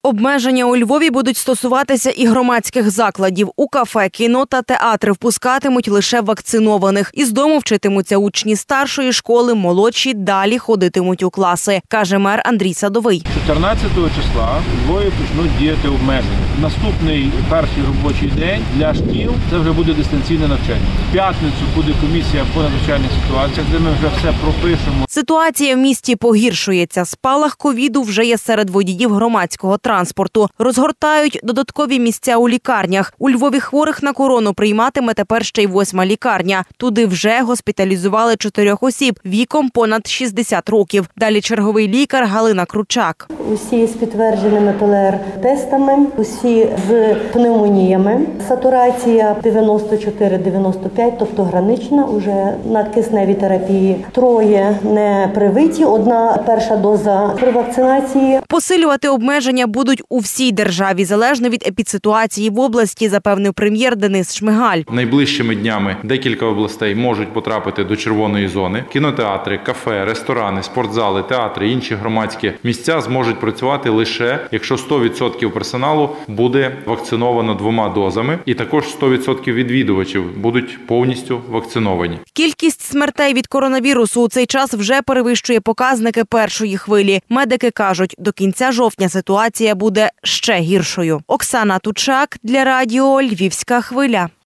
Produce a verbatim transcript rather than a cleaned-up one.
Обмеження у Львові будуть стосуватися і громадських закладів. У кафе, кіно та театри впускатимуть лише вакцинованих. Із дому вчитимуться учні старшої школи, молодші далі ходитимуть у класи, каже мер Андрій Садовий. чотирнадцятого числа у Львові почнуть діяти обмеження. Наступний перший робочий день для шкіл – це вже буде дистанційне навчання. В п'ятницю буде комісія по надзвичайних ситуаціях, де ми вже все пропишемо. Ситуація в місті погіршується. Спалах ковіду вже є серед водіїв громадського транспорту. Розгортають додаткові місця у лікарнях. У Львові хворих на корону прийматиме тепер ще й восьма лікарня. Туди вже госпіталізували чотирьох осіб віком понад шістдесят років. Далі черговий лікар Галина Кручак. Усі з підтвердженими пе ел ер-тестами, усі з пневмоніями. Сатурація дев'яносто чотири - дев'яносто п'ять, тобто гранична, уже на кисневій терапії. Троє не привиті, одна перша доза при вакцинації. Посилювати обмеження будуть у всій державі, залежно від епідситуації в області, запевнив прем'єр Денис Шмигаль. Найближчими днями декілька областей можуть потрапити до червоної зони. Кінотеатри, кафе, ресторани, спортзали, театри, інші громадські місця зможуть працювати лише, якщо сто відсотків персоналу буде вакциновано двома дозами, і також сто відсотків відвідувачів будуть повністю вакциновані. Кількість смертей від коронавірусу у цей час вже перевищує показники першої хвилі. Медики кажуть, до кінця жовтня ситуація буде ще гіршою. Оксана Тучак для радіо «Львівська хвиля».